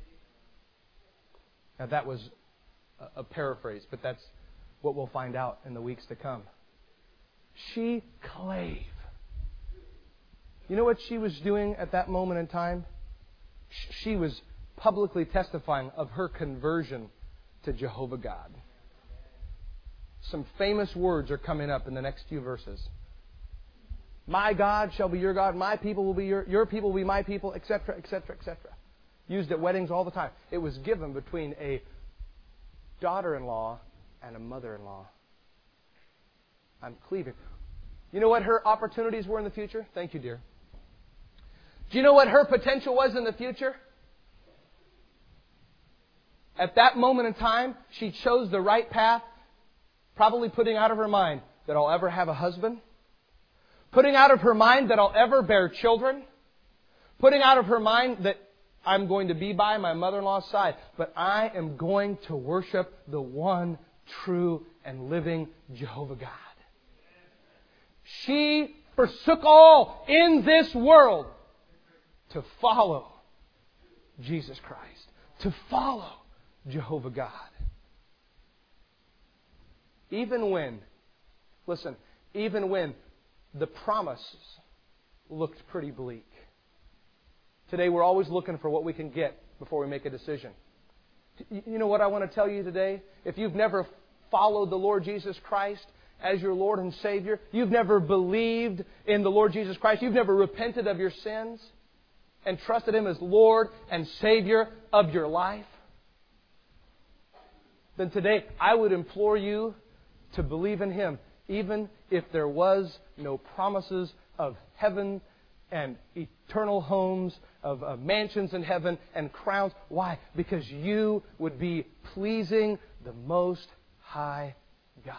Now that was a paraphrase, but that's what we'll find out in the weeks to come. She clave. You know what she was doing at that moment in time? She was publicly testifying of her conversion to Jehovah God. Some famous words are coming up in the next few verses. My God shall be your God, my people will be your people will be my people, etc., etc., etc. Used at weddings all the time. It was given between a daughter-in-law and a mother-in-law. I'm cleaving. You know what her opportunities were in the future? Thank you, dear. Do you know what her potential was in the future? At that moment in time, she chose the right path, probably putting out of her mind that I'll ever have a husband, putting out of her mind that I'll ever bear children, putting out of her mind that I'm going to be by my mother-in-law's side, but I am going to worship the one true and living Jehovah God. She forsook all in this world to follow Jesus Christ, to follow Jehovah God. Even when the promises looked pretty bleak. Today we're always looking for what we can get before we make a decision. You know what I want to tell you today? If you've never followed the Lord Jesus Christ as your Lord and Savior, you've never believed in the Lord Jesus Christ, you've never repented of your sins and trusted Him as Lord and Savior of your life, then today I would implore you to believe in Him, even if there was no promises of heaven and eternal homes, of mansions in heaven and crowns. Why? Because you would be pleasing the Most High God.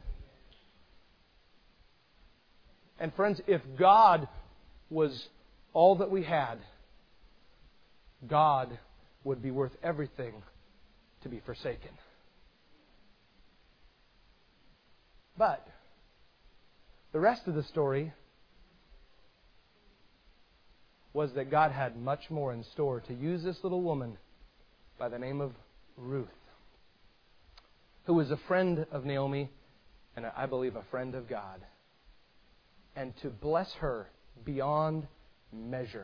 And friends, if God was all that we had, God would be worth everything to be forsaken. But the rest of the story was that God had much more in store to use this little woman by the name of Ruth, who was a friend of Naomi and I believe a friend of God, and to bless her beyond measure.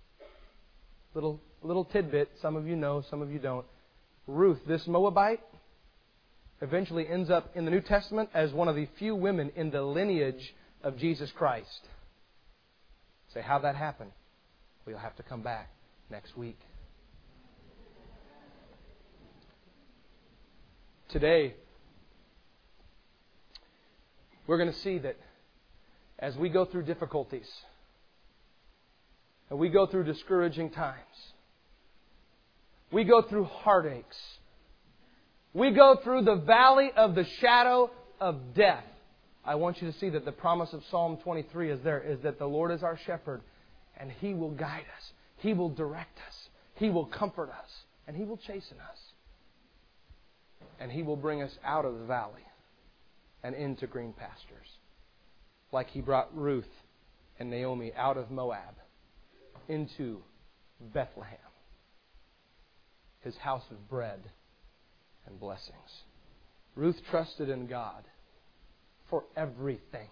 Little tidbit, some of you know, some of you don't. Ruth, this Moabite, eventually ends up in the New Testament as one of the few women in the lineage of Jesus Christ. Say, how'd that happen? We'll have to come back next week. Today, we're going to see that as we go through difficulties, and we go through discouraging times, we go through heartaches, we go through the valley of the shadow of death, I want you to see that the promise of Psalm 23 is that the Lord is our shepherd, and He will guide us, He will direct us, He will comfort us, and He will chasten us. And He will bring us out of the valley and into green pastures, like He brought Ruth and Naomi out of Moab into Bethlehem, His house of bread and blessings. Ruth trusted in God for everything,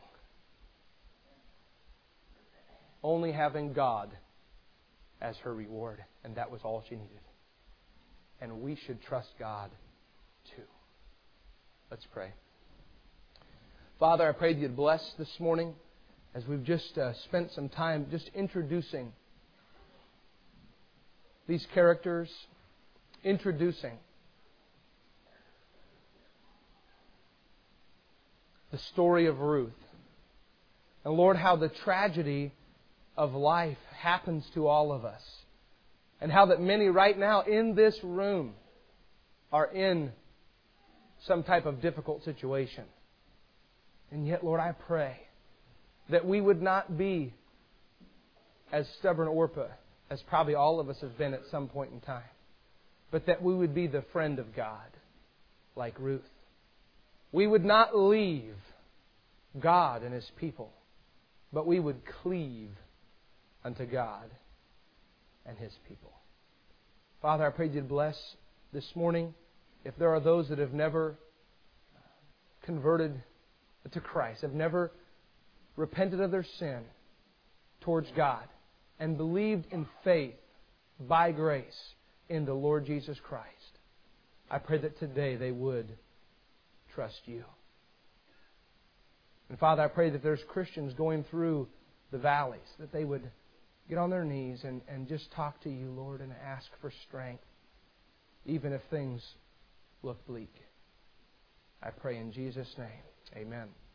only having God as her reward, and that was all she needed. And we should trust God too. Let's pray. Father, I pray that You'd bless this morning as we've just spent some time just introducing these characters, introducing the story of Ruth. And Lord, how the tragedy of life happens to all of us. And how that many right now in this room are in some type of difficult situation. And yet, Lord, I pray that we would not be as stubborn Orpah as probably all of us have been at some point in time, but that we would be the friend of God like Ruth. We would not leave God and His people, but we would cleave unto God and His people. Father, I pray you'd bless this morning. If there are those that have never converted to Christ, have never repented of their sin towards God, and believed in faith by grace in the Lord Jesus Christ, I pray that today they would trust You. And Father, I pray that there's Christians going through the valleys, that they would get on their knees and just talk to You, Lord, and ask for strength, even if things look bleak. I pray in Jesus' name. Amen.